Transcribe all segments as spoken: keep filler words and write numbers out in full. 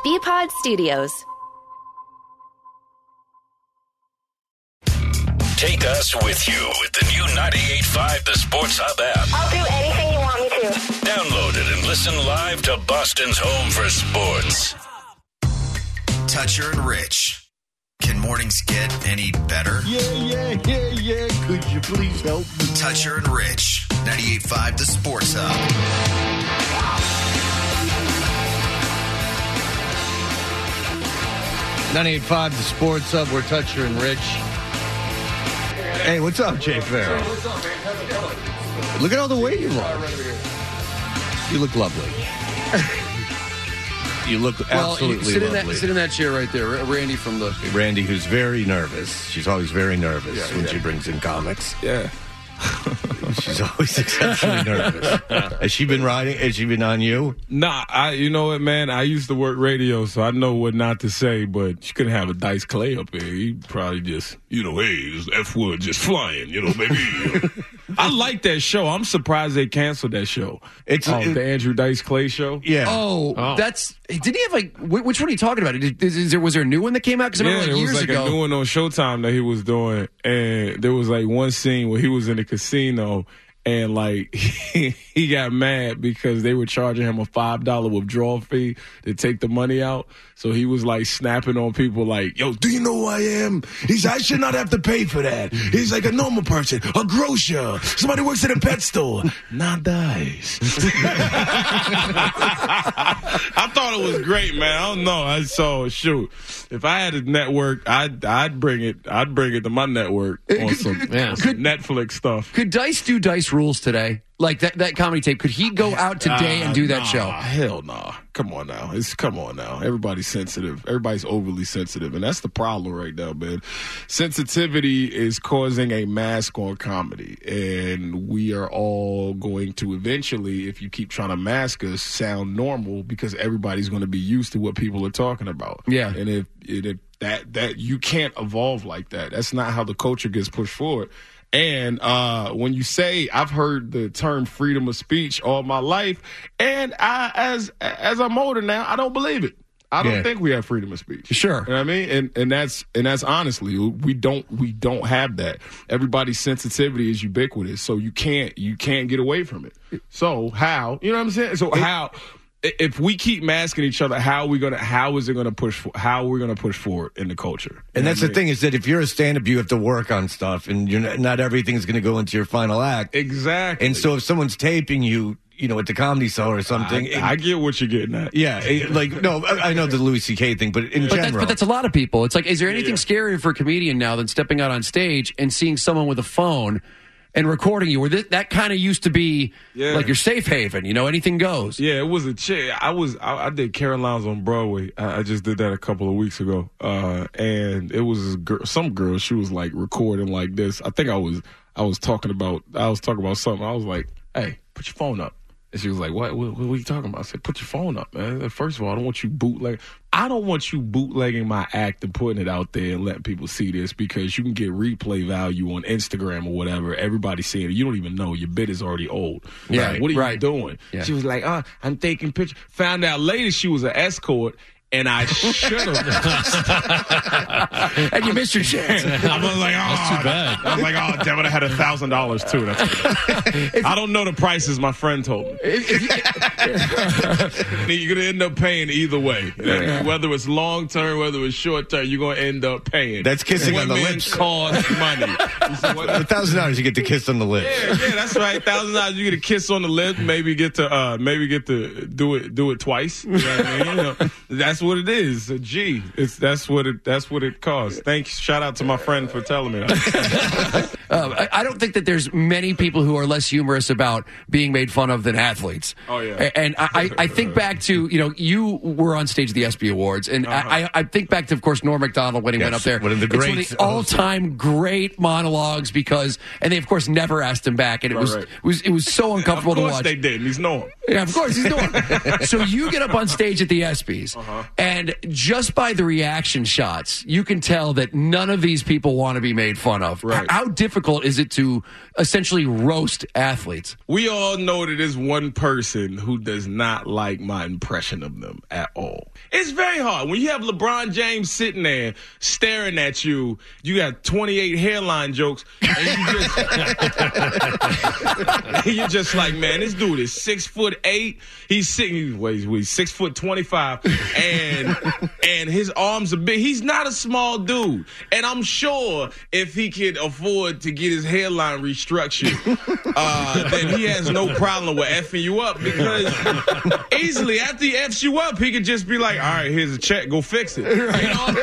B-Pod Studios. Take us with you with the new ninety-eight point five The Sports Hub app. I'll do anything you want me to. Download it and listen live to Boston's home for sports. Toucher and Rich. Can mornings get any better? Yeah, yeah, yeah, yeah. Could you please help me? Toucher and Rich. ninety-eight point five The Sports Hub. ninety-eight point five The Sports Hub. We're Toucher and Rich. Hey, what's up, Jay Farrell? What's up, man? How's it going? Look at all the weight you lost. You look lovely. You look well, absolutely you sit lovely. In that, sit in that chair right there. Randy from the... Randy, who's very nervous. She's always very nervous Yeah, when yeah. she brings in comics. Yeah. She's always exceptionally nervous. Has she been riding? Has she been on you? Nah, I, you know what, man? I used to work radio, so I know what not to say, but she couldn't have a Dice Clay up here. He probably just, you know, hey, this F-word just flying, you know, maybe. You know. I like that show. I'm surprised they canceled that show. It's oh, it, the Andrew Dice Clay show. Yeah. Oh, Oh. that's... Did he have, like... wh- Which one are you talking about? Is, is there, was there a new one that came out? Because I Yeah, remember, there like, was years like ago... a new one on Showtime that he was doing, and there was like one scene where he was in a casino, and like he, he got mad because they were charging him a five dollar withdrawal fee to take the money out. So he was like snapping on people like, yo, do you know who I am? He's I should not have to pay for that. He's like a normal person, a grocer, somebody works at a pet store. Not Dice. I thought it was great, man. I don't know. I saw shoot. If I had a network, I'd I'd bring it. I'd bring it to my network on some, on some Netflix stuff. Could Dice do Dice Rules today? Like that, that comedy tape. Could he go out today Uh, and do that nah, show? Hell no. Nah. Come on now. It's come on now. Everybody's sensitive. Everybody's overly sensitive, and that's the problem right now, man. Sensitivity is causing a mask on comedy, and we are all going to eventually, if you keep trying to mask us, sound normal because everybody's going to be used to what people are talking about. Yeah. And if, and if that that you can't evolve like that. That's not how the culture gets pushed forward. And uh, when you say, I've heard the term freedom of speech all my life, and I, as as I'm older now, I don't believe it. I don't Yeah. think we have freedom of speech. Sure. You know what I mean? And and that's and that's honestly, we don't we don't have that. Everybody's sensitivity is ubiquitous, so you can't you can't get away from it. So how? You know what I'm saying? So how? If we keep masking each other, how are we gonna? How is it gonna push? For, how are we gonna push forward in the culture? You And know that's what I the mean? thing is that if you're a stand-up, you have to work on stuff, and you're not, not everything's going to go into your final act. Exactly. And so if someone's taping you, you know, at the Comedy Cellar or something, I, I get what you're getting at. yeah, it- like no, I I know the Louis C K thing, but in But that's, general, but that's a lot of people. It's like, is there anything Yeah. scarier for a comedian now than stepping out on stage and seeing someone with a phone and recording you? Where th- that kind of used to be Yeah. like your safe haven. You know, anything goes. Yeah, it was a chick. I was I, I did Caroline's on Broadway. I, I just did that a couple of weeks ago, uh, and it was a girl, some girl. She was like recording like this. I think I was I was talking about I was talking about something. I was like, "Hey, put your phone up." And she was like, what, what, what are you talking about? I said, put your phone up, man. First of all, I don't want you bootleg. I don't want you bootlegging my act and putting it out there and letting people see this because you can get replay value on Instagram or whatever. Everybody's seeing it. You don't even know. Your bit is already old. Yeah, Right? What are right. you doing? Yeah. She was like, oh, I'm taking pictures. Found out later she was an escort. And I should have. And you missed your chance. I was like, oh, that's too bad. I was like, oh, damn it, I had a thousand dollars too. That's good. I don't know the prices. My friend told me. You're gonna end up paying either way. Whether it's long term, whether it's short term, you're gonna end up paying. That's kissing on the Women lips. cost money. You see what- a thousand dollars you get to kiss on the lips. yeah, yeah, that's right. Thousand dollars, you get a kiss on the lip. Maybe get to, uh, maybe get to do it, do it twice. You know what I mean? You know, that's what it is. A G. It's that's what it. That's what it costs. Thanks. Shout out to my friend for telling me that. Uh, I, I don't think that there's many people who are less humorous about being made fun of than athletes. Oh, yeah. A- And I, I I think back to, you know, you were on stage at the ESPY Awards, and Uh-huh. I, I think back to, of course, Norm Macdonald when he went Yes, up there. one of the It's one of greats. the all-time great monologues because, and they, of course, never asked him back, and it Right, was right. it was it was so uncomfortable Of to course watch. they didn't. He's Norm. Yeah, of course he's Norm. So you get up on stage at the ESPYs, Uh-huh. and And just by the reaction shots, you can tell that none of these people want to be made fun of. Right. How difficult is it to essentially roast athletes? We all know that there's one person who does not like my impression of them at all. It's very hard. When you have LeBron James sitting there staring at you, you got twenty-eight hairline jokes, and you just, you're just like, man, this dude is six foot eight. He's sitting, he's, he's, he's six foot twenty-five, and and his arms are big. He's not a small dude. And I'm sure if he could afford to get his hairline restructured, uh, then he has no problem with effing you up, because easily after he F's you up, he could just be like, all right, here's a check, go fix it. You know?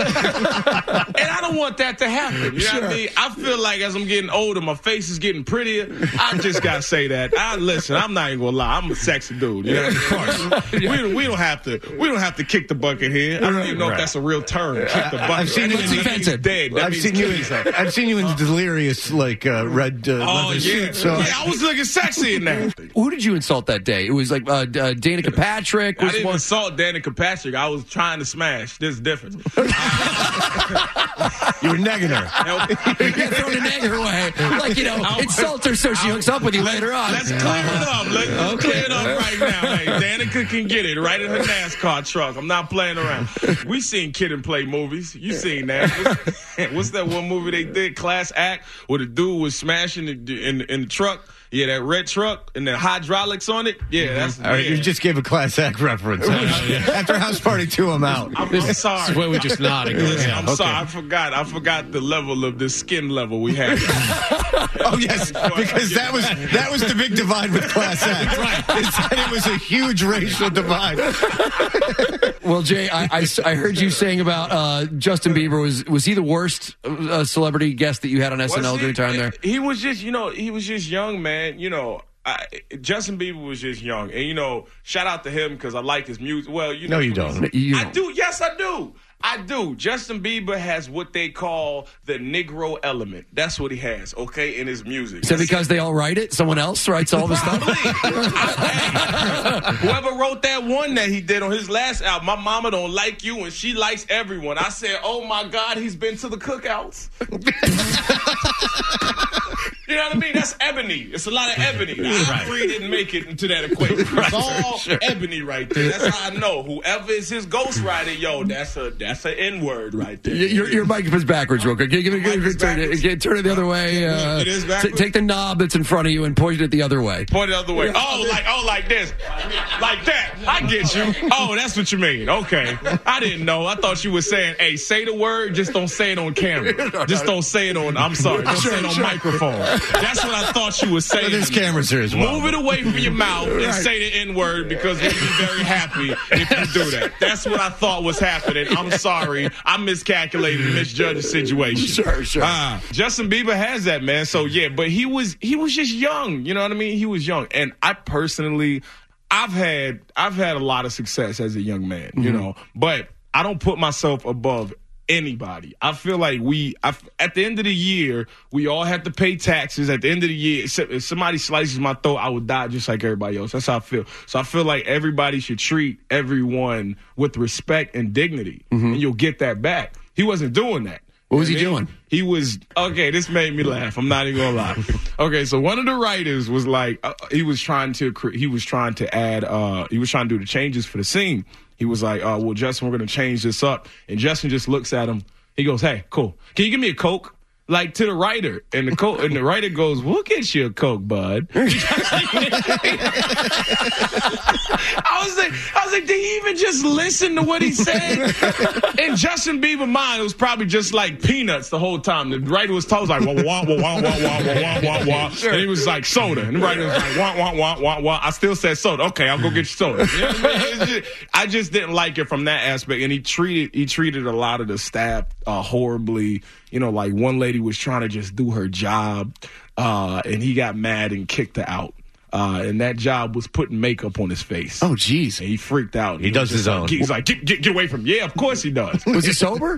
And I don't want that to happen. You know Sure. what I mean? I feel like as I'm getting older, my face is getting prettier. I just got to say that. I Listen, I'm not even going to lie. I'm a sexy dude. You know? Of course. we, don't, we don't have to We don't have to kick the bucket here. I don't even know Right. if that's a real term. Kick the bucket. I've seen That you- means It's offensive. dead. That I've means seen you. killing something. In, I've seen you in delirious, like uh, red uh, Oh, leather yeah. suit. So yeah, I was looking sexy in that. Who did you insult that day? It was like uh, uh, Danica Patrick. I Was didn't one. insult Danica Patrick. I was trying to smash. There's a difference. you were negging her. Yeah, throwing a nagger away. Like, you know, insult her so she hooks up with you later on. Let's clear it up. Let's clear it up right now. Hey, Danica can get it right in her NASCAR truck. I'm not playing around. We seen Kid and Play movies. You seen that. What's, what's that one movie they did, Class Act, where the dude was smashing the, in, in the truck? Yeah, that red truck and the hydraulics on it. Yeah, that's All right, yeah. you just gave a Class Act reference. After House Party two, I'm out. I'm, I'm sorry. This is where we just nodding. Listen, Yeah. I'm okay. sorry. I forgot. I forgot the level of the skin level we had. Oh yes, because that was that was the big divide with Class Act. Right, is that it was a huge racial divide. Well, Jay, I, I, I heard you saying about uh, Justin Bieber. Was was he the worst uh, celebrity guest that you had on S N L Was during he- time there? He was just, you know, he was just young, man. You know, I, Justin Bieber was just young, and you know, shout out to him because I like his music. Well, you know, No, you don't. You I don't. do. Yes, I do. I do. Justin Bieber has what they call the Negro element. That's what he has, okay, in his music. Is that because they all write it? Someone else writes all the stuff? Whoever wrote that one that he did on his last album, My Mama Don't Like You, and She Likes Everyone. I said, oh, my God, he's been to the cookouts. You know what I mean? That's ebony. It's a lot of ebony. I three didn't make it into that equation. It's all ebony right there. That's how I know. Whoever is his ghostwriter, yo, that's a that's an N-word right there. Y- Your, your mic is backwards, real quick. Give it, give it, Mic is turn, it, backwards. get- turn it the other way. Uh, It is t- backwards? take the knob that's in front of you and point it the other way. Point the other way. Oh, like oh, like this, like that. I get you. Oh, that's what you mean. Okay, I didn't know. I thought you were saying, "Hey, say the word, just don't say it on camera. Just don't say it on. I'm sorry, don't say it on microphone." That's what I thought you were saying. But there's cameras here as well. Move it away from your mouth and say the N word because we'll be very happy if you do that. That's what I thought was happening. I'm sorry. I miscalculated, misjudged the situation. Sure, sure. Ah, Justin Bieber has that, man. So yeah, but he was he was just young. You know what I mean? He was young, and I personally, I've had I've had a lot of success as a young man. You know, but I don't put myself above anybody. I feel like we, I, at the end of the year, we all have to pay taxes. At the end of the year, if somebody slices my throat, I would die just like everybody else. That's how I feel. So I feel like everybody should treat everyone with respect and dignity, and you'll get that back. He wasn't doing that. What was he You know what I doing? mean? He was, okay, this made me laugh. I'm not even gonna lie. Okay, so one of the writers was like, uh, he was trying to, cre- he was trying to add, uh, he was trying to do the changes for the scene. He was like, uh, well, Justin, we're going to change this up. And Justin just looks at him. He goes, hey, cool. Can you give me a Coke? Like to the writer. And the co- and the writer goes, we'll get you a Coke, bud. I was like, I was like, did he even just listen to what he said? In Justin Bieber's mind, it was probably just like peanuts the whole time. The writer was told, like, wah, wah, wah, wah, wah, wah, wah, wah, wah. And he was like, soda. And the writer was like, wah, wah, wah, wah, wah. I still said soda. Okay, I'll go get you soda. You know what I mean? It's just- I just didn't like it from that aspect. And he treated, he treated a lot of the staff uh, horribly. You know, like one lady was trying to just do her job, uh, and he got mad and kicked her out. Uh, and that job was putting makeup on his face. Oh, geez. And he freaked out. He does was his just own. Like, he's like, get, get, get away from me. Yeah, of course he does. Was he sober?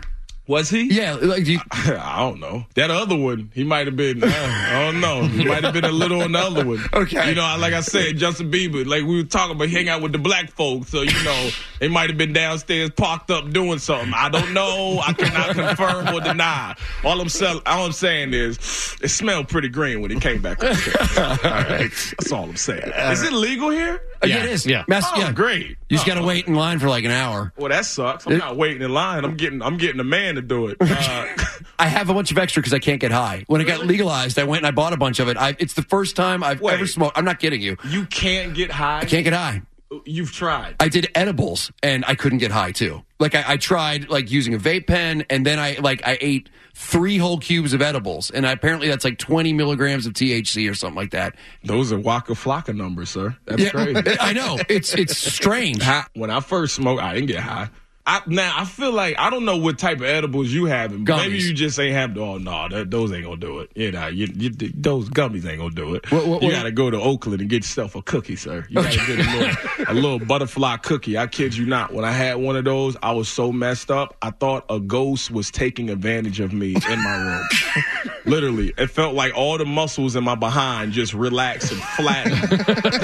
Was he? Yeah, like you, I don't know. That other one, he might have been, uh, I don't know. He might have been a little on the other one. Okay. You know, like I said, Justin Bieber, like we were talking about, hang out with the black folks. So, you know, they might have been downstairs parked up doing something. I don't know. I cannot confirm or deny. All I'm, sell- all I'm saying is it smelled pretty green when he came back. All right. That's all I'm saying. Is it legal here? yeah, it is. Yeah. Mass, Oh, yeah. great. You just got to Oh. wait in line for like an hour. Well, that sucks. I'm not waiting in line. I'm getting, I'm getting a man to do it. Uh, I have a bunch of extra because I can't get high. When it got legalized, I went and I bought a bunch of it. I, it's the first time I've Wait. ever smoked. I'm not kidding you. you can't get high. I can't get high. You've tried. I did edibles and I couldn't get high too. Like I, I tried like using a vape pen and then I like I ate three whole cubes of edibles and I, apparently that's like twenty milligrams of T H C or something like that. Those are Waka Flocka numbers, sir. That's Yeah, crazy. I know it's it's strange. High- When I first smoked, I didn't get high. I, now I feel like I don't know what type of edibles you having. But maybe Gummies. you just ain't have. Oh no, that, those ain't gonna do it. You know, you, you, those gummies ain't gonna do it. What- what- you what- gotta go to Oakland and get yourself a cookie, sir. You gotta get a little, a little butterfly cookie. I kid you not. When I had one of those, I was so messed up. I thought a ghost was taking advantage of me in my room. Literally, it felt like all the muscles in my behind just relaxed and flattened.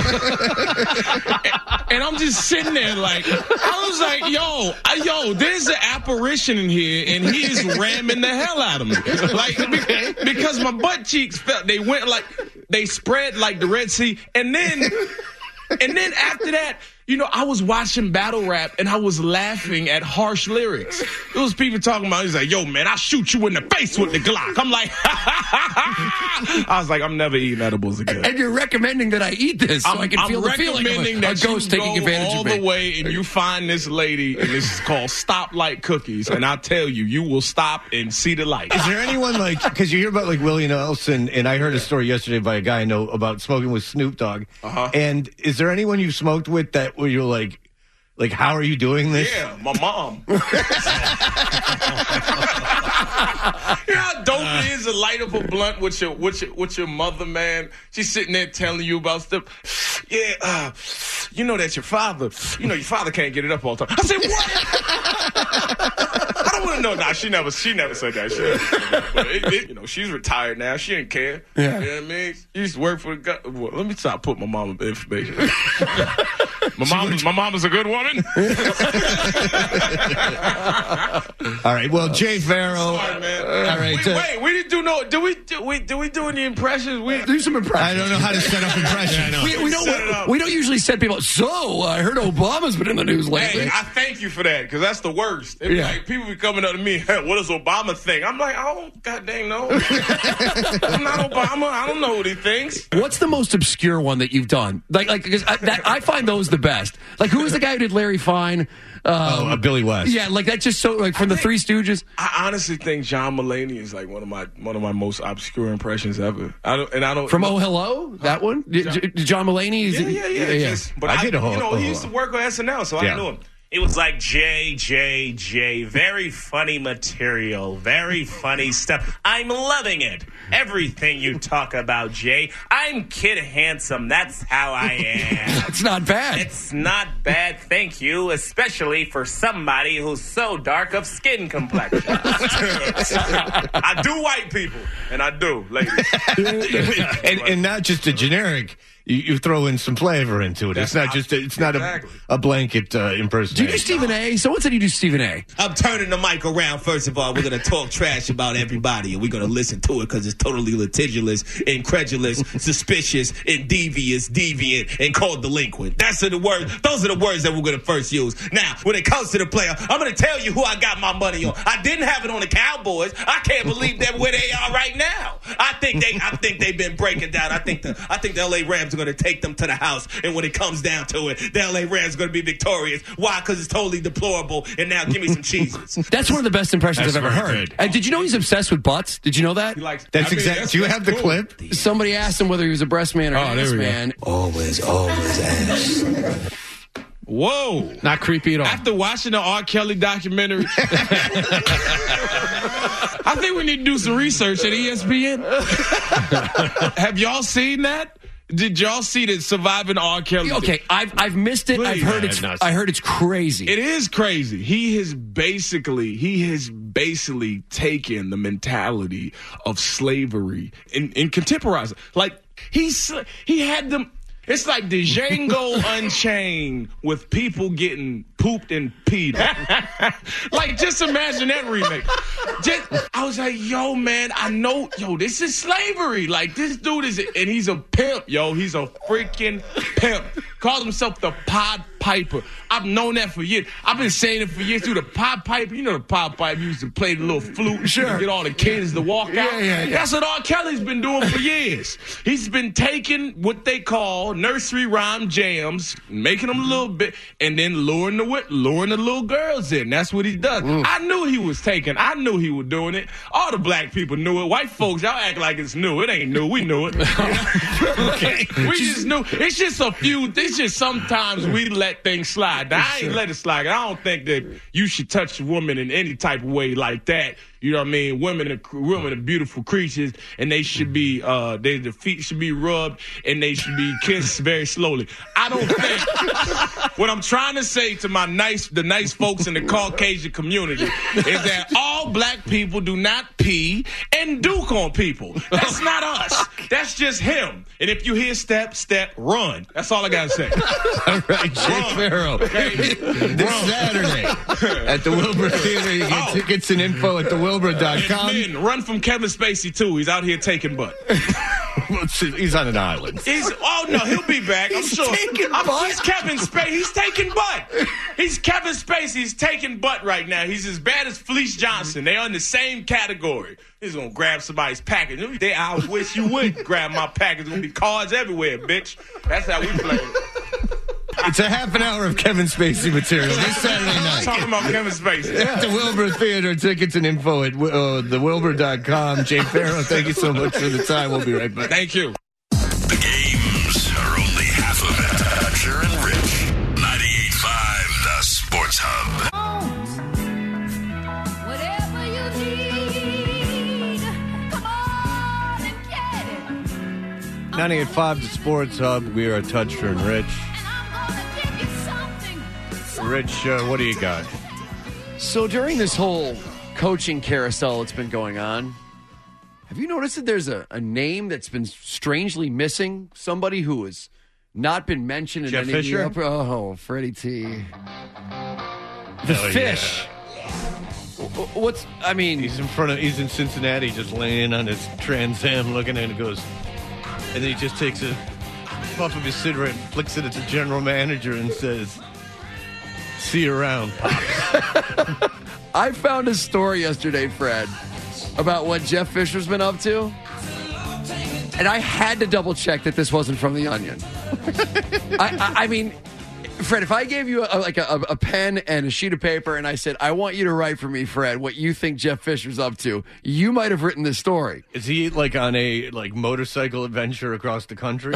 And I'm just sitting there like, I was like, yo, I, yo, there's an apparition in here, and he is ramming the hell out of me. Like, be- because my butt cheeks felt, they went like, they spread like the Red Sea. And then, and then after that, you know, I was watching battle rap, and I was laughing at harsh lyrics. It was people talking about, he's like, yo, man, I'll shoot you in the face with the Glock. I'm like, I was like, I'm never eating edibles again. And you're recommending that I eat this so I'm, I can I'm feel the feeling of recommending a, a that ghost you taking go advantage all of me. the way and you find this lady, and this is called Stoplight Cookies, and I tell you, you will stop and see the light. Is there anyone like, because you hear about like Willie Nelson, and I heard a story yesterday by a guy I know about smoking with Snoop Dogg. Uh-huh. And is there anyone you smoked with that where you're like, like, how are you doing this? Yeah, my mom. You know how dope it is to light up a blunt with your with your with your mother, man? She's sitting there telling you about stuff. Yeah, uh, you know that your father, you know your father can't get it up all the time. I said, what? I don't want to know. Nah, she never she never said that shit. But it, it, you know, she's retired now. She didn't care. Yeah. You know what I mean? She used to work for the guy. Well, let me stop putting my mom information. My mom, my mom is a good woman. All right. Well, Jay Farrow. Sorry, man. All right. Wait, uh, wait, we didn't do no. Do we? Do we? Do we do any impressions? We Do some impressions. I don't know how to set up impressions. We, we, don't, Set it up. we don't usually set people up. So, I heard Obama's been in the news lately. Hey, I thank you for that, because that's the worst. It be Yeah. like, people be coming up to me, hey, what does Obama think? I'm like, I don't goddamn know. I'm not Obama. I don't know what he thinks. What's the most obscure one that you've done? Like, like, because I, that, I find those the best. Like, who was the guy who did Larry Fine? Um, Oh, uh, Billy West. Yeah, like that's just so like from the think- Three Stooges. I honestly think John Mulaney is like one of my one of my most obscure impressions ever. I don't, and I don't From Oh Hello, that one. Did, did John Mulaney? Is Yeah, it- yeah, yeah. Just, but I I, did a whole- you know, oh, he used to work on S N L, so Yeah. I knew him. It was like J, J, J. Very funny material. Very funny stuff. I'm loving it. Everything you talk about, Jay. I'm Kid Handsome. That's how I am. It's not bad. It's not bad, thank you, especially for somebody who's so dark of skin complexion. I do white people, and I do, ladies. and, and not just a generic. You, you throw in some flavor into it. It's That's not just. A, it's not exactly. a, a blanket uh, do you impersonation. do Stephen A? Someone said you do Stephen A. I'm turning the mic around. First of all, we're going to talk trash about everybody, and we're going to listen to it because it's totally litigious, incredulous, suspicious, and devious, deviant, and called delinquent. That's the words. Those are the words that we're going to first use. Now, when it comes to the player, I'm going to tell you who I got my money on. I didn't have it on the Cowboys. I can't believe they're where they are right now. I think they, I think they've been breaking down. I think the, I think the L A Rams are going to take them to the house, and when it comes down to it, the L A Rams are going to be victorious. Why? Because it's totally deplorable. And now give me some cheeses. That's one of the best impressions That's I've ever very heard. good. And did you know he's obsessed with butts? Did you know that? He likes, That's I mean, exactly. Do you have the cool. clip? Somebody asked him whether he was a breast man or Oh, an there ass we go. man. Always, always ass. Whoa. Not creepy at all. After watching the R. Kelly documentary, I think we need to do some research at E S P N. Have y'all seen that? Did y'all see that Surviving R. Kelly? Okay, I've I've missed it. I've Please. heard I it's have not I seen heard it's crazy. It is crazy. He has basically he has basically taken the mentality of slavery and, and contemporized it. Like he's he had them. It's like the Django Unchained with people getting pooped and peed. Like, just imagine that remake. Just, I was like, yo, man, I know, yo, this is slavery. Like, this dude is, and he's a pimp, yo. He's a freaking pimp. Calls himself the Pied Piper. I've known that for years. I've been saying it for years, too. The Pied Piper, you know the Pied Piper used to play the little flute Sure. to get all the kids to walk out. Yeah, yeah, yeah. That's what R. Kelly's been doing for years. He's been taking what they call nursery rhyme jams, making them a little bit, and then luring the luring the little girls in. That's what he does. Mm. I knew he was taking. I knew he was doing it. All the black people knew it. White folks, y'all act like it's new. It ain't new. We knew it. Okay. We just knew. It's just a few. It's just sometimes we let things slide. Now, I ain't let it slide. I don't think that you should touch a woman in any type of way like that. You know what I mean? Women are women are beautiful creatures, and they should be uh, they the feet should be rubbed, and they should be kissed very slowly. I don't think what I'm trying to say to my nice the nice folks in the Caucasian community is that all black people do not pee and duke on people. That's not us. That's just him. And if you hear step, step, run. That's all I gotta say. All right, Jake Farrow. Okay? This Saturday at the Wilbur Theater. You get Oh. tickets and info at the wilbur dot com. And men, run from Kevin Spacey too. He's out here taking butt. He's on an island. He's oh no, he'll be back. I'm sure. taking I'm, butt? He's Kevin Spacey. He's taking butt. He's Kevin Spacey. He's taking butt right now. He's as bad as Felice Johnson. They're in the same category. He's gonna grab somebody's package. They, I wish you would grab my package. There's gonna be cards everywhere, bitch. That's how we play. It's a half an hour of Kevin Spacey material this Saturday night. Talking about Kevin Spacey. At the Wilbur Theater, tickets and info at uh, the wilbur dot com. Jay Farrow, thank you so much for the time. We'll be right back. Thank you. The games are only half of it. Dutcher and Rich. ninety-eight point five, the Sports Hub. Whatever you need, come on and get it. ninety-eight point five, the Sports Hub. We are Toucher and Rich. And I'm gonna give you something. Rich, uh, what do you got? So during this whole coaching carousel that's been going on, have you noticed that there's a, a name that's been strangely missing? Somebody who has not been mentioned in Jeff any Fisher? of the upper, oh, Freddie T. The Oh, fish. W- What's I mean? He's in front of, he's in Cincinnati just laying on his Trans Am looking at it and goes, and then he just takes a puff of his cigarette and flicks it at the general manager and says, see you around, Pops. I found a story yesterday, Fred, about what Jeff Fisher's been up to. And I had to double check that this wasn't from The Onion. I, I, I mean, Fred, if I gave you a, like a, a pen and a sheet of paper and I said, I want you to write for me, Fred, what you think Jeff Fisher's up to, you might have written this story. Is he like on a like motorcycle adventure across the country?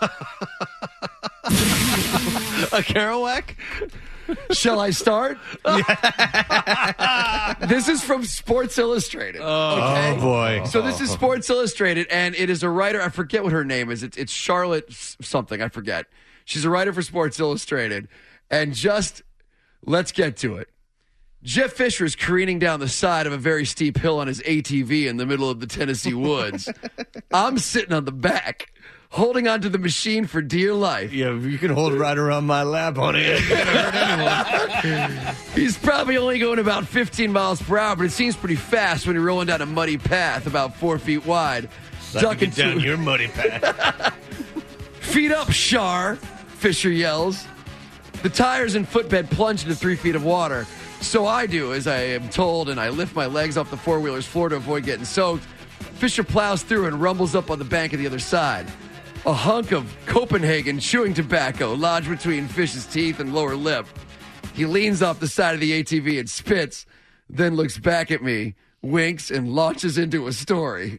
A Kerouac? Shall I start? This is from Sports Illustrated. Oh, boy. So this is Sports Illustrated, and it is a writer. I forget what her name is. It's, it's Charlotte s- something. I forget. She's a writer for Sports Illustrated. And just, let's get to it. Jeff Fisher is careening down the side of a very steep hill on his A T V in the middle of the Tennessee woods. I'm sitting on the back, holding onto the machine for dear life. Yeah, you can hold right around my lap, honey. It ain't gonna hurt anyone. He's probably only going about fifteen miles per hour, but it seems pretty fast when you're rolling down a muddy path about four feet wide. Like to get down your muddy path. Feet up, Shar, Fisher yells. The tires and footbed plunge into three feet of water. So I do, as I am told, and I lift my legs off the four-wheeler's floor to avoid getting soaked. Fisher plows through and rumbles up on the bank of the other side. A hunk of Copenhagen chewing tobacco lodged between Fish's teeth and lower lip. He leans off the side of the A T V and spits, then looks back at me, winks, and launches into a story.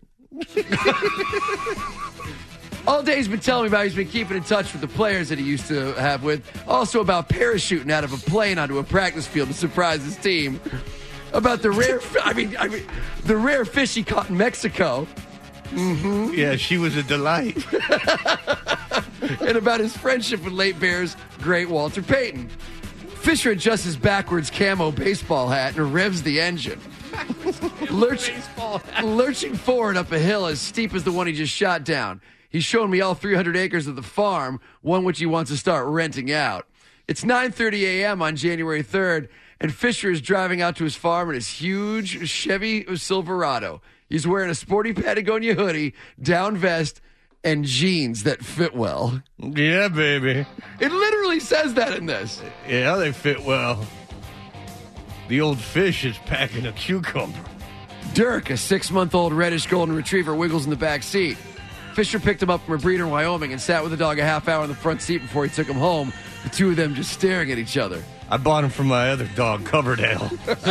All day he's been telling me about he's been keeping in touch with the players that he used to have with. Also about parachuting out of a plane onto a practice field to surprise his team. About the rare, I mean, I mean, the rare fish he caught in Mexico. Mm-hmm. Yeah, she was a delight. and about his friendship with late Bears great Walter Payton. Fisher adjusts his backwards camo baseball hat and revs the engine. Lurch, lurching forward up a hill as steep as the one he just shot down. He's shown me all three hundred acres of the farm, one which he wants to start renting out. It's nine thirty a.m. on January third, and Fisher is driving out to his farm in his huge Chevy Silverado. He's wearing a sporty Patagonia hoodie, down vest, and jeans that fit well. Yeah, baby. It literally says that in this. Yeah, they fit well. The old fish is packing a cucumber. Dirk, a six-month-old reddish golden retriever, wiggles in the back seat. Fisher picked him up from a breeder in Wyoming and sat with the dog a half hour in the front seat before he took him home, the two of them just staring at each other. I bought him from my other dog, Coverdale.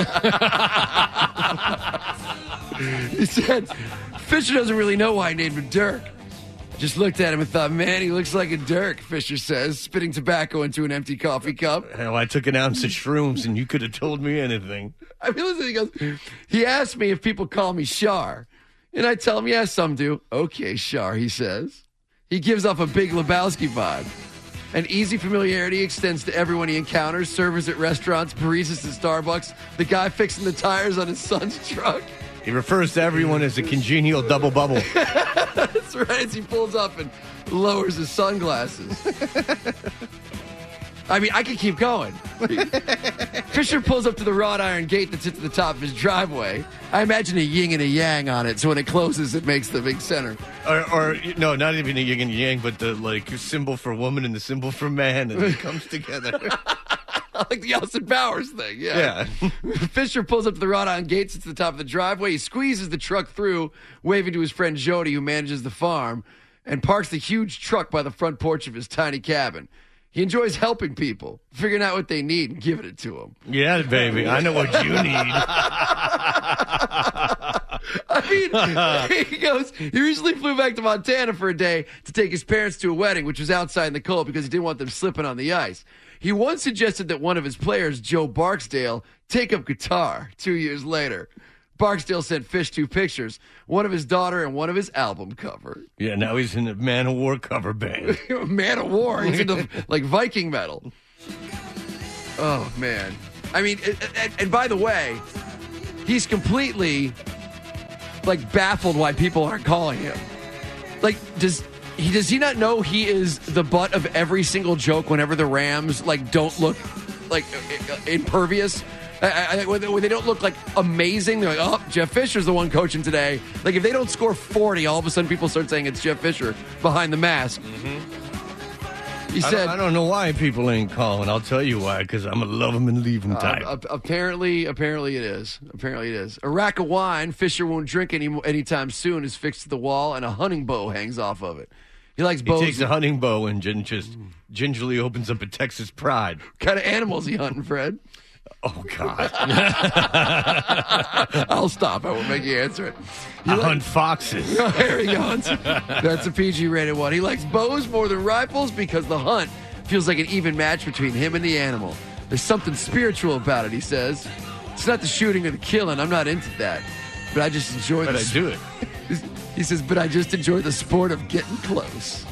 He said, Fisher doesn't really know why I named him Dirk. Just looked at him and thought, man, he looks like a Dirk, Fisher says, spitting tobacco into an empty coffee cup. Hell, I took an ounce of shrooms and you could have told me anything. I mean, listen, he goes, he asked me if people call me Shar. And I tell him, yes, some do. Okay, Shar, he says. He gives off a Big Lebowski vibe. An easy familiarity extends to everyone he encounters, servers at restaurants, baristas at Starbucks, the guy fixing the tires on his son's truck. He refers to everyone as a congenial double bubble. That's right, as he pulls up and lowers his sunglasses. I mean, I could keep going. Fisher pulls up to the wrought iron gate that sits at the top of his driveway. I imagine a yin and a yang on it, so when it closes, it makes the big center. Or, or no, not even a yin and yang, but the like symbol for woman and the symbol for man, and it comes together. Like the Austin Powers thing, yeah. Yeah. Fisher pulls up to the wrought iron gate, sits at the top of the driveway. He squeezes the truck through, waving to his friend Jody, who manages the farm, and parks the huge truck by the front porch of his tiny cabin. He enjoys helping people, figuring out what they need and giving it to them. Yeah, baby. I know what you need. I mean, he goes, he recently flew back to Montana for a day to take his parents to a wedding, which was outside in the cold because he didn't want them slipping on the ice. He once suggested that one of his players, Joe Barksdale, take up guitar two years later. Barksdale sent Fish two pictures, one of his daughter and one of his album cover. Yeah, now he's in a Man of War cover band. Man of War. He's into, like, Viking metal. Oh, man. I mean, and, and by the way, he's completely, like, baffled why people aren't calling him. Like, does he does he not know he is the butt of every single joke whenever the Rams, like, don't look, like, impervious? I, I, when they don't look like amazing, they're like, oh, Jeff Fisher's the one coaching today. Like, if they don't score forty, all of a sudden people start saying it's Jeff Fisher behind the mask. Mm-hmm. He said, I don't, I don't know why people ain't calling. I'll tell you why, because I'm a love 'em and leave 'em type. Uh, apparently, apparently it is. Apparently it is. A rack of wine Fisher won't drink any anytime soon is fixed to the wall, and a hunting bow hangs off of it. He likes bows. He takes a hunting bow and just gingerly opens up a Texas Pride. What kind of animals he hunting, Fred? Oh, God. I'll stop. I won't make you answer it. I like, hunt foxes. There he goes. That's a P G-rated one. He likes bows more than rifles because the hunt feels like an even match between him and the animal. There's something spiritual about it, he says. It's not the shooting or the killing. I'm not into that. But I just enjoy but the... But I do it. He says, but I just enjoy the sport of getting close.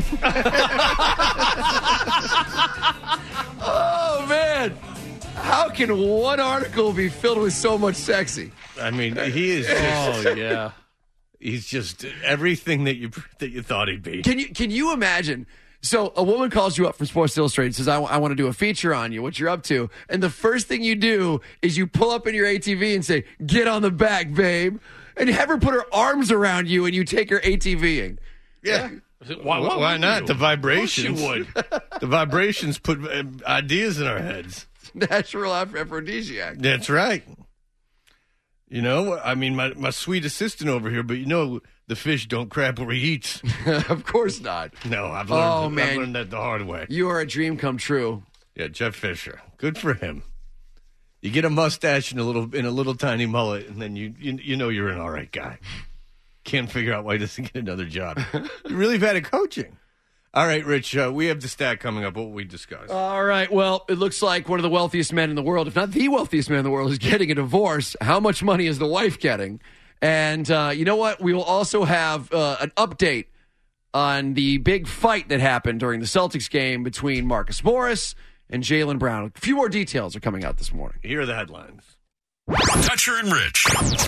Oh, man. How can one article be filled with so much sexy? I mean, he is just, oh, yeah. He's just everything that you that you thought he'd be. Can you can you imagine? So a woman calls you up from Sports Illustrated and says, I, w- I want to do a feature on you, what you're up to. And the first thing you do is you pull up in your A T V and say, get on the back, babe. And have her put her arms around you and you take her ATVing. Yeah. Why, why, why not? You? The vibrations. Of course you would. The vibrations put uh, ideas in our heads. Natural aphrodisiac. That's right. You know, I mean, my, my sweet assistant over here, but you know, the fish don't crap where he eats. Of course not. No, I've learned, oh, I've man. learned that the hard way. You are a dream come true. Yeah, Jeff Fisher. Good for him. You get a mustache and a little in a little tiny mullet, and then you you, you know you're an all right guy. Can't figure out why he doesn't get another job. You're really bad at coaching. All right, Rich, uh, we have the stat coming up. What will we discuss? All right. Well, it looks like one of the wealthiest men in the world, if not the wealthiest man in the world, is getting a divorce. How much money is the wife getting? And uh, you know what? We will also have uh, an update on the big fight that happened during the Celtics game between Marcus Morris and Jaylen Brown. A few more details are coming out this morning. Here are the headlines. Toucher and Rich.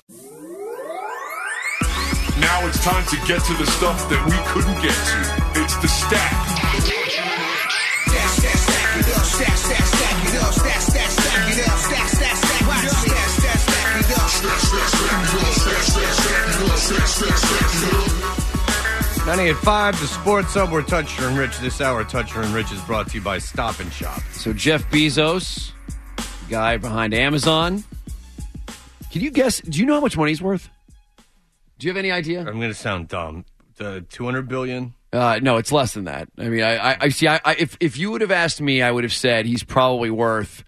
Now it's time to get to the stuff that we couldn't get to. It's the stack. ninety-eight point five, the Sports Hub. We're Toucher and Rich. This hour, Toucher and Rich is brought to you by Stop and Shop. So Jeff Bezos, guy behind Amazon. Can you guess? Do you know how much money he's worth? Do you have any idea? I'm going to sound dumb. Uh, two hundred billion Uh, no, it's less than that. I mean, I, I, I see. I, I, if if you would have asked me, I would have said he's probably worth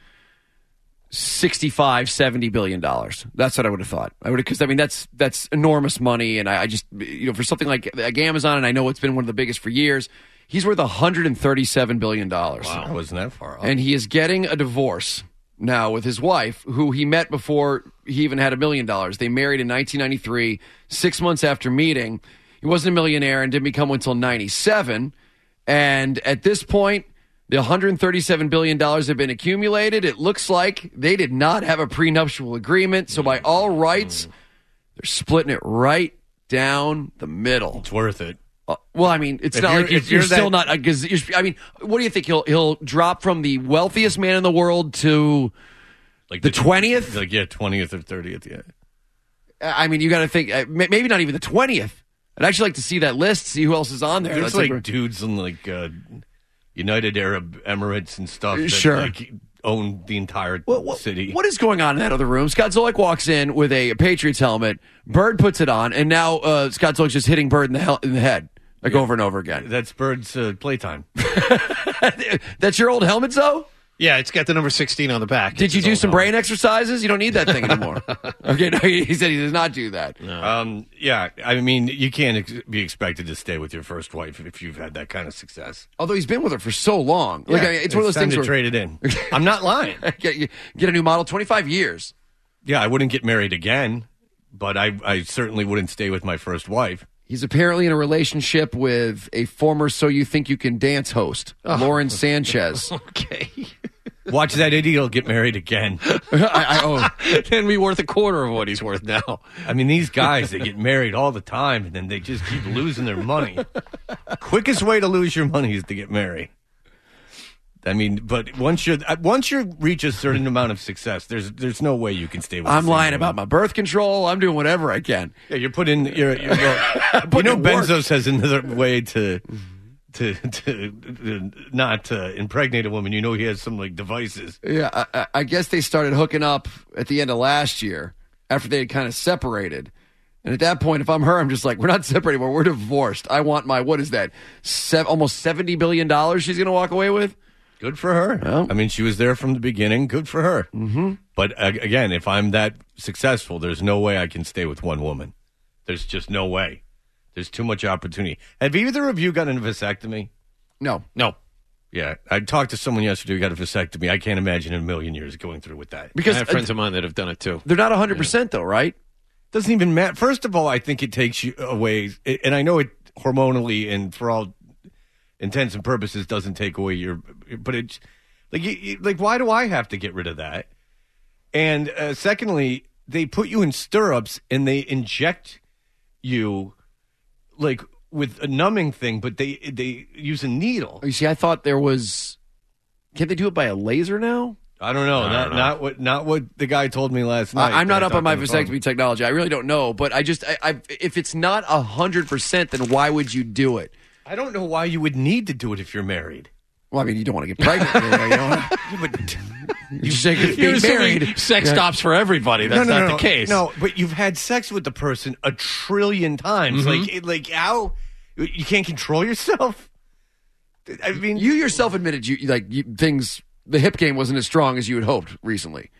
sixty-five, seventy billion dollars. That's what I would have thought. I would because I mean that's that's enormous money, and I, I just you know for something like like Amazon, and I know it's been one of the biggest for years. He's worth one hundred thirty-seven billion dollars. Wow, I wasn't that far off. And he is getting a divorce now with his wife, who he met before he even had a million dollars. They married in nineteen ninety-three. Six months after meeting, he wasn't a millionaire and didn't become one until ninety-seven. And at this point, the one hundred thirty-seven billion dollars have been accumulated. It looks like they did not have a prenuptial agreement. So by all rights, they're splitting it right down the middle. It's worth it. Uh, well, I mean, it's If not you're- like you're, if you're you're still that- not. Because I mean, what do you think? He'll he'll drop from the wealthiest man in the world to Like the twentieth? Like, yeah, twentieth or thirtieth, yeah. I mean, you got to think. uh, may- Maybe not even the twentieth. I'd actually like to see that list, see who else is on there. There's That's like dudes in like uh, United Arab Emirates and stuff that Sure. like own the entire What, what- city. what is going on in that other room? Scott Zolak walks in with a Patriots helmet. Bird puts it on, and now uh, Scott Zolak's just hitting Bird in the, hel- in the head, like over and over again. That's Bird's uh, playtime. That's your old helmet, Zoe? Yeah, it's got the number sixteen on the back. Did It's you his do old some helmet. brain exercises? You don't need that thing anymore. Okay, no, he, he said he does not do that. Um, yeah, I mean, you can't ex- be expected to stay with your first wife if you've had that kind of success. Although he's been with her for so long. Like, Yeah, I mean, it's one of those time things to where trade it in. I'm not lying. get, get a new model, twenty-five years. Yeah, I wouldn't get married again, but I, I certainly wouldn't stay with my first wife. He's apparently in a relationship with a former So You Think You Can Dance host, Lauren Sanchez. Okay. Watch that idiot will get married again. I, I, oh, Then be worth a quarter of what he's worth now. I mean, these guys, they get married all the time, and then they just keep losing their money. Quickest way to lose your money is to get married. I mean, but once you once you reach a certain amount of success, there's there's no way you can stay with. I'm the same lying woman. about my birth control. I'm doing whatever I can. Yeah, you're putting. You're, you're, well, you know, in work. Benzos has another way to to to, to not uh, impregnate a woman. You know, he has some like devices. Yeah, I, I- I guess they started hooking up at the end of last year after they had kind of separated. And at that point, if I'm her, I'm just like, we're not separated anymore. We're divorced. I want my, what is that, Se- almost seventy billion dollars she's going to walk away with? Good for her. Well. I mean, she was there from the beginning. Good for her. Mm-hmm. But uh, again, if I'm that successful, there's no way I can stay with one woman. There's just no way. There's too much opportunity. Have either of you gotten a vasectomy? No. No. Yeah, I talked to someone yesterday who got a vasectomy. I can't imagine in a million years going through with that. Because I have friends of mine that have done it too. they're not one hundred percent though, right? Doesn't even matter. First of all, I think it takes you away, and I know it hormonally and for all intents and purposes doesn't take away your, but it's like, you, you- like why do I have to get rid of that? And uh, secondly, they put you in stirrups and they inject you like with a numbing thing, but they they use a needle. You see, I thought there was, can't they do it by a laser now? I don't know. I not don't know. not what not what the guy told me last night. I, I'm not that I up on talked my on the phone. vasectomy technology. I really don't know, but I just, I, I, if it's not one hundred percent, then why would you do it? I don't know why you would need to do it if you're married. Well, I mean, you don't want to get pregnant. you know, you don't wanna- But you say You're being assuming married. sex Yeah. stops for everybody. That's no, no, not no, the case. No, but you've had sex with the person a trillion times. Mm-hmm. Like, it- like how you can't control yourself. I mean, You yourself admitted you like you, things. The hip game wasn't as strong as you had hoped recently.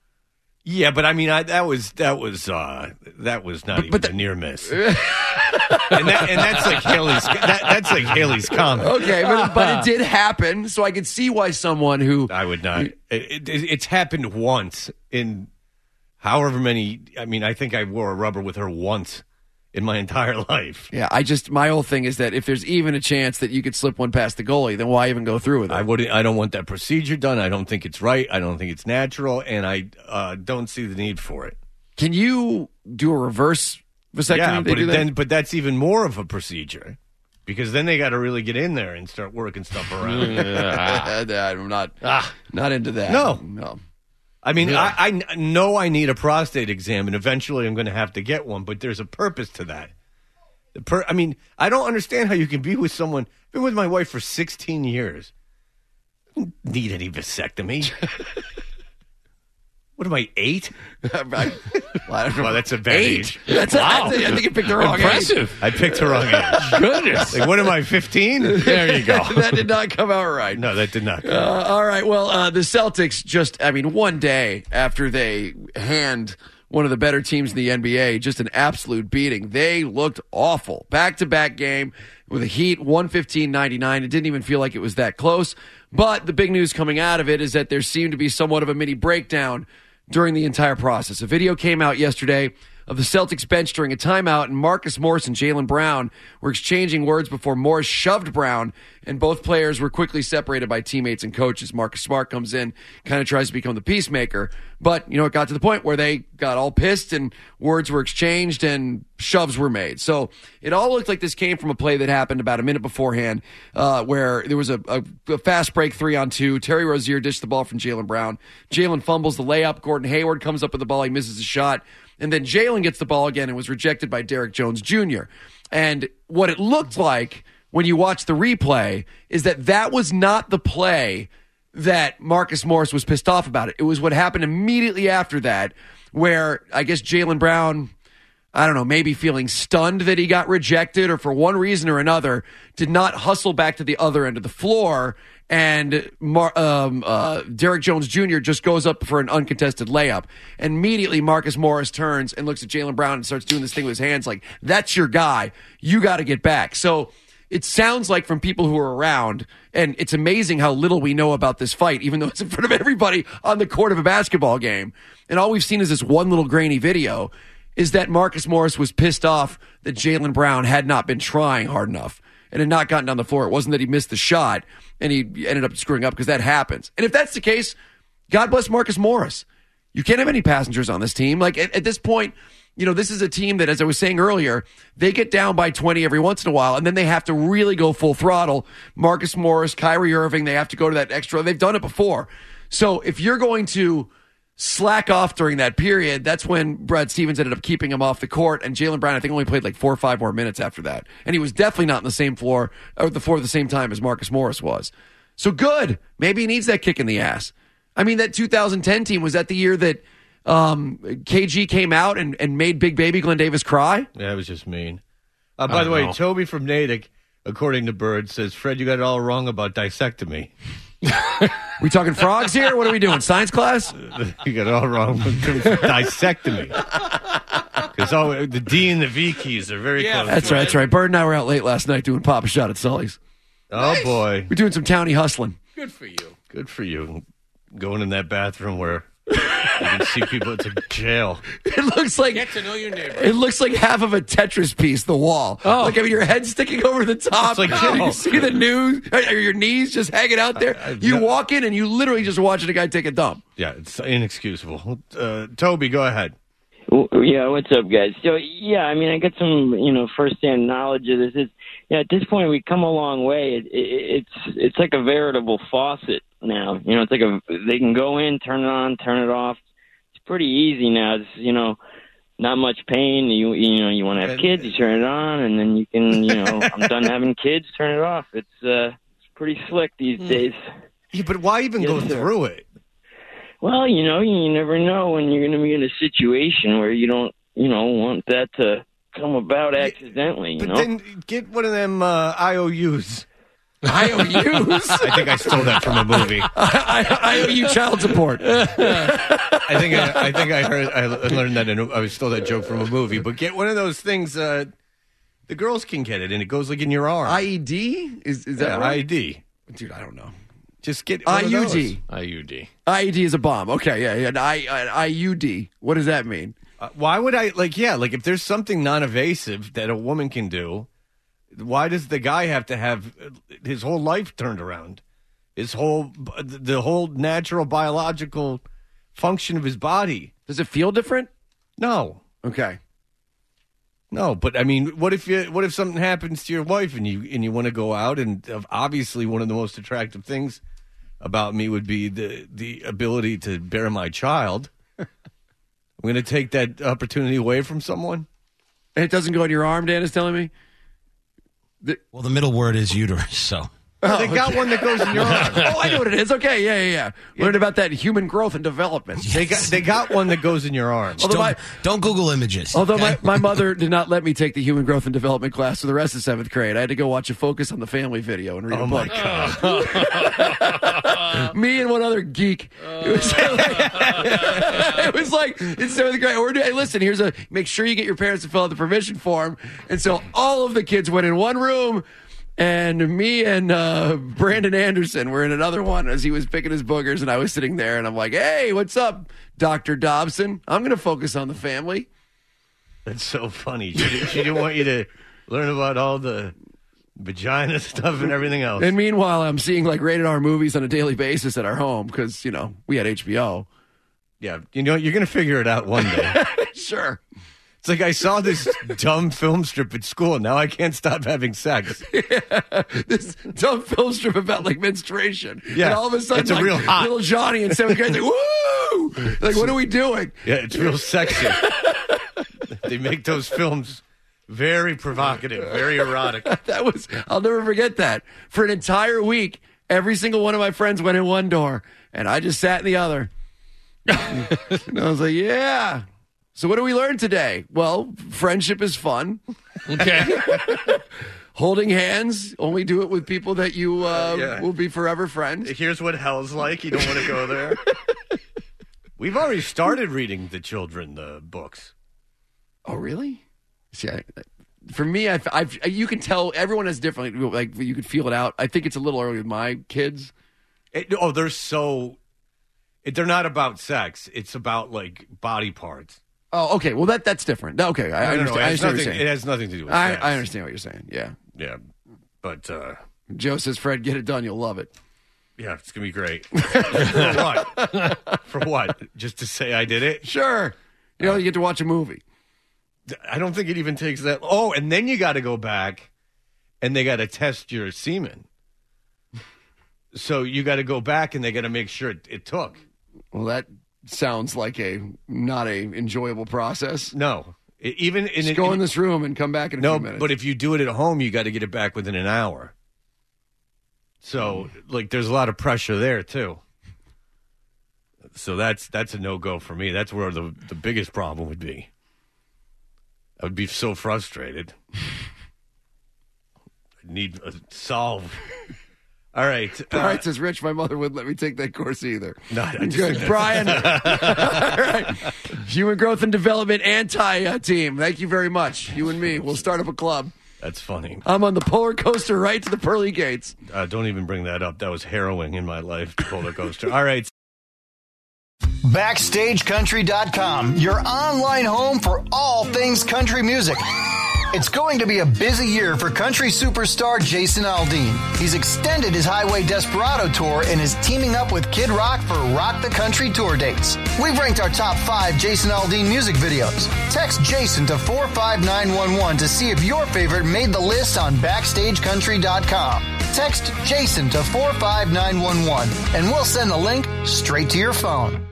yeah, but I mean, I, that was that was uh, that was not even but a near miss. and, that, and that's like Haley's. That, that's like Haley's comment. Okay, but, but it did happen, so I could see why someone who I would not. It, it, it's happened once in however many. I mean, I think I wore a rubber with her once in my entire life. Yeah, I just my whole thing is that if there's even a chance that you could slip one past the goalie, then why even go through with it? I would. I don't want that procedure done. I don't think it's right. I don't think it's natural, and I uh, don't see the need for it. Can you do a reverse vasectomy? Yeah, They but do it, that? then, but that's even more of a procedure because then they got to really get in there and start working stuff around. I'm not Ah. not into that. No. no. I mean, Yeah. I, I know I need a prostate exam, and eventually I'm going to have to get one. But there's a purpose to that. The per- I mean, I don't understand how you can be with someone. I've been with my wife for sixteen years. I don't need any vasectomy. What am I, eight? I, well, I don't know. Well, that's a bad Eight? age. That's a- that's a- I think you picked the wrong age. Impressive. I picked the wrong age. Goodness. Like, what am I, fifteen? There you go. That did not come out right. No, that did not. Uh, all right. Well, uh, the Celtics just, I mean, one day after they hand one of the better teams in the N B A just an absolute beating, they looked awful. Back-to-back game with the Heat, one fifteen ninety-nine. It didn't even feel like it was that close. But the big news coming out of it is that there seemed to be somewhat of a mini breakdown during the entire process. A video came out yesterday of the Celtics bench during a timeout, and Marcus Morris and Jaylen Brown were exchanging words before Morris shoved Brown, and both players were quickly separated by teammates and coaches. Marcus Smart comes in, kind of tries to become the peacemaker, but, you know, it got to the point where they got all pissed, and words were exchanged, and shoves were made. So it all looked like this came from a play that happened about a minute beforehand, uh, where there was a, a, a fast break three on two. Terry Rozier dished the ball from Jaylen Brown. Jaylen fumbles the layup. Gordon Hayward comes up with the ball. He misses a shot. And then Jaylen gets the ball again and was rejected by Derek Jones Junior And what it looked like when you watch the replay is that that was not the play that Marcus Morris was pissed off about. It It was what happened immediately after that, where I guess Jaylen Brown, I don't know, maybe feeling stunned that he got rejected or for one reason or another, did not hustle back to the other end of the floor. And Mar- um, uh, Derek Jones Junior just goes up for an uncontested layup. And immediately Marcus Morris turns and looks at Jaylen Brown and starts doing this thing with his hands like, that's your guy. You got to get back. So it sounds like from people who are around, and it's amazing how little we know about this fight, even though it's in front of everybody on the court of a basketball game. And all we've seen is this one little grainy video, is that Marcus Morris was pissed off that Jaylen Brown had not been trying hard enough and had not gotten down the floor. It wasn't that he missed the shot and he ended up screwing up, because that happens. And if that's the case, God bless Marcus Morris. You can't have any passengers on this team. Like at, at this point, you know, this is a team that, as I was saying earlier, they get down by twenty every once in a while, and then they have to really go full throttle. Marcus Morris, Kyrie Irving, they have to go to that extra. They've done it before. So if you're going to slack off during that period, that's when Brad Stevens ended up keeping him off the court, and Jaylen Brown, I think, only played like four or five more minutes after that. And he was definitely not on the same floor, or the floor at the same time as Marcus Morris was. So good. Maybe he needs that kick in the ass. I mean, that two thousand ten team, was that the year that um, K G came out and, and made Big Baby Glenn Davis cry? Yeah, it was just mean. Uh, by the way, know. Toby from Natick, according to Bird, says, Fred, you got it all wrong about dissectomy. We talking frogs here? What are we doing? Science class? You got it all wrong with dissectomy. Because all the D and the V keys are very close. That's right, that's right. Bird and I were out late last night doing Papa Shot at Sully's. Oh, boy. We're doing some towny hustling. Good for you. Good for you. Going in that bathroom where you can see people. It's a jail. It looks like Get to know your neighbor. it looks like half of a Tetris piece, the wall. Oh. Like, I mean, your head sticking over the top. It's like- you oh. see the news, or your knees just hanging out there. I- I- You walk in and you literally just watching a guy take a dump. Yeah, it's inexcusable. Uh, Toby, go ahead. Yeah, what's up, guys? So, yeah, I mean, I got some, you know, first-hand knowledge of this. It's, yeah, at this point, we've come a long way. It, it, it's it's like a veritable faucet now. You know, it's like a they can go in, turn it on, turn it off. It's pretty easy now. It's, you know, not much pain. You you know, you want to have kids, you turn it on, and then you can, you know, I'm done having kids, turn it off. It's uh, it's pretty slick these days. Yeah, but why even Yes, go sir. through it? Well, you know, you never know when you're going to be in a situation where you don't, you know, want that to come about accidentally, you But know? then get one of them uh, I O Us. I O Us? I think I stole that from a movie. I, I, I owe you child support. I think I, I think I heard I learned that in a, I stole that joke from a movie. But get one of those things. Uh, the girls can get it, and it goes like in your arm. I E D? Is, is that yeah, right? I E D. Dude, I don't know. Just get one I of U those. D. I U D. I E D is a bomb. Okay, yeah, yeah. And I, I, I U D. What does that mean? Uh, why would I, like, yeah, like if there's something non-evasive that a woman can do, why does the guy have to have his whole life turned around? His whole, the whole natural biological function of his body. Does it feel different? No. Okay. No, but I mean, what if you, what if something happens to your wife and you and you want to go out? And obviously, one of the most attractive things about me would be the the ability to bear my child. I'm going to take that opportunity away from someone. And it doesn't go in your arm, Dan is telling me? The- well, the middle word is uterus, so. Oh, they got one that goes in your arm. Oh, I know what it is. Okay, yeah, yeah, yeah. yeah. Learned about that human growth and development. Yes. They got they got one that goes in your arm. Don't, my, don't Google images. Although okay? my, my mother did not let me take the human growth and development class for the rest of seventh grade. I had to go watch a Focus on the Family video and read oh a book. Oh, my God. Me and one other geek. It was like, it was like in seventh grade. We're doing, hey, listen, here's a, make sure you get your parents to fill out the permission form. And so all of the kids went in one room. And me and uh, Brandon Anderson were in another one as he was picking his boogers, and I was sitting there, and I'm like, hey, what's up, Doctor Dobson? I'm going to focus on the family. That's so funny. She, she didn't want you to learn about all the vagina stuff and everything else. And meanwhile, I'm seeing, like, rated R movies on a daily basis at our home because, you know, we had H B O. Yeah, you know, you're going to figure it out one day. Sure. It's like I saw this dumb film strip at school, and now I can't stop having sex. Yeah, this dumb film strip about like menstruation. Yeah, and all of a sudden, it's a like, real hot. little Johnny in seventh grade, like, woo! Like, what are we doing? Yeah, it's real sexy. They make those films very provocative, very erotic. That was, I'll never forget that. For an entire week, every single one of my friends went in one door, and I just sat in the other. And I was like, yeah. So what do we learn today? Well, friendship is fun. Okay. Holding hands, only do it with people that you uh, uh, yeah. will be forever friends. Here's what hell's like. You don't want to go there. We've already started reading the children the books. Oh, really? See, I, for me, I've, I've, you can tell everyone has different. Like you can feel it out. I think it's a little early with my kids. It, oh, they're so. It, they're not about sex. It's about like body parts. Oh, okay. Well, that that's different. Okay, I, no, I no, understand. no, I understand nothing, what you're saying. It has nothing to do with I, sex. I understand what you're saying. Yeah. Yeah, but uh, Joe says, "Fred, get it done. You'll love it." Yeah, it's gonna be great. For what? For what? Just to say I did it? Sure. You know, you get to watch a movie. I don't think it even takes that. Oh, and then you got to go back, and they got to test your semen. So you got to go back, and they got to make sure it, it took. Well, that sounds like a not a enjoyable process. No, it, even in Just it, go in, in this room and come back in a no, few minutes. but if you do it at home, you got to get it back within an hour. So, mm. like, there's a lot of pressure there too. So that's that's a no go for me. That's where the the biggest problem would be. I would be so frustrated. I need a solve. All right. Brian uh, says, Rich, my mother wouldn't let me take that course either. No, I just Good. Brian. All right. Human Growth and Development anti-team. Thank you very much. You and me. We'll start up a club. That's funny. I'm on the polar coaster right to the pearly gates. Uh, don't even bring that up. That was harrowing in my life, the roller coaster. All right. Backstage Country dot com, your online home for all things country music. It's going to be a busy year for country superstar Jason Aldean. He's extended his Highway Desperado tour and is teaming up with Kid Rock for Rock the Country tour dates. We've ranked our top five Jason Aldean music videos. Text Jason to four five nine one one to see if your favorite made the list on Backstage Country dot com. Text Jason to four five nine one one and we'll send the link straight to your phone.